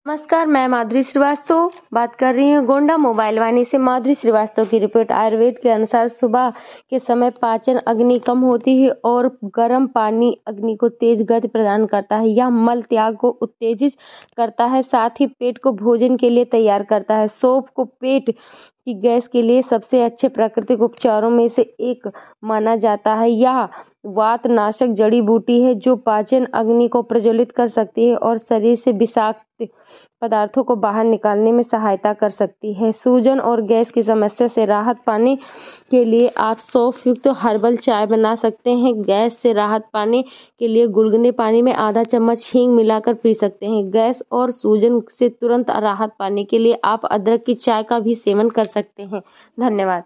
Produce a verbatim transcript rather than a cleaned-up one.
नमस्कार, मैं माधुरी श्रीवास्तव बात कर रही हूँ गोंडा मोबाइल वाणी से। माधुरी श्रीवास्तव की रिपोर्ट। आयुर्वेद के अनुसार सुबह के समय पाचन अग्नि कम होती है और गर्म पानी अग्नि को तेज गति प्रदान करता है। यह मल त्याग को उत्तेजित करता है, साथ ही पेट को भोजन के लिए तैयार करता है। सौंफ को पेट की गैस के लिए सबसे अच्छे प्राकृतिक उपचारों में से एक माना जाता है। यह वातनाशक जड़ी बूटी है जो पाचन अग्नि को प्रज्वलित कर सकती है और शरीर से विषाक्त पदार्थों को बाहर निकालने में सहायता कर सकती है। सूजन और गैस की समस्या से राहत पाने के लिए आप सौंफ युक्त हर्बल चाय बना सकते हैं। गैस से राहत पाने के लिए गुनगुने पानी में आधा चम्मच हींग मिलाकर पी सकते हैं। गैस और सूजन से तुरंत राहत पाने के लिए आप अदरक की चाय का भी सेवन कर सकते हैं। धन्यवाद।